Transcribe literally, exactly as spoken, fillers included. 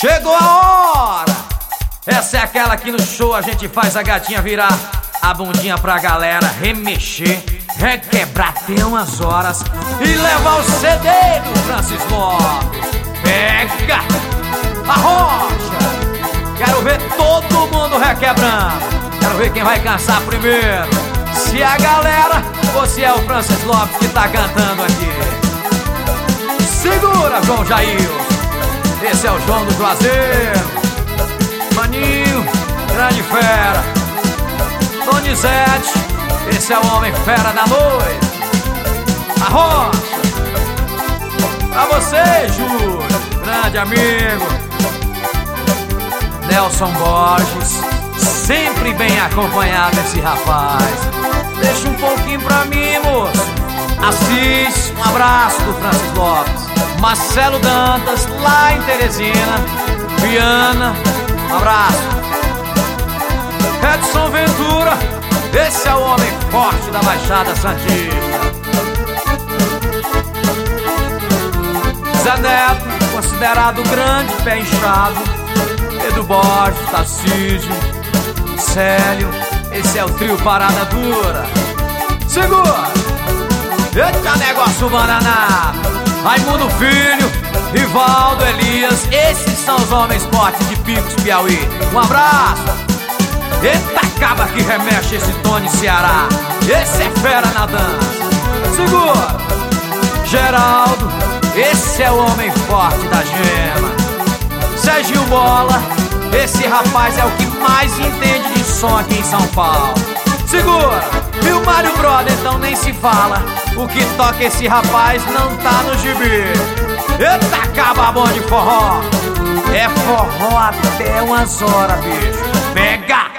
Chegou a hora! Essa é aquela que no show a gente faz a gatinha virar a bundinha pra galera remexer, requebrar até umas horas e levar o C D do Francis Lopes. Pega a rocha! Quero ver todo mundo requebrando. Quero ver quem vai cansar primeiro. Se é a galera ou se é o Francis Lopes que tá cantando aqui. Segura, João Jair. Esse é o João do Juazeiro. Maninho, grande fera. Donizete, esse é o homem fera da noite. A rocha. Pra você, Júlio, grande amigo. Nelson Borges, sempre bem acompanhado esse rapaz. Deixa um pouquinho pra mim, moço. Assis, um abraço do Francis Lopes. Marcelo Dantas, lá em Teresina. Viana, um abraço. Edson Ventura, esse é o homem forte da Baixada Santista. Zé Neto, considerado grande pé inchado. Edu Borges, Tarcísio, Célio, esse é o trio Parada Dura. Segura! Eita negócio bananado! Raimundo Filho, Rivaldo, Elias, esses são os homens fortes de Picos, Piauí. Um abraço! Eita caba que remexe esse Tony Ceará. Esse é fera na dança. Segura! Geraldo, esse é o homem forte da gema. Serginho Bola, esse rapaz é o que mais entende de som aqui em São Paulo. Segura! E o Mário Brother, então nem se fala. O que toca esse rapaz não tá no gibi. Eita, acaba bom de forró. É forró até umas horas, bicho. Pega!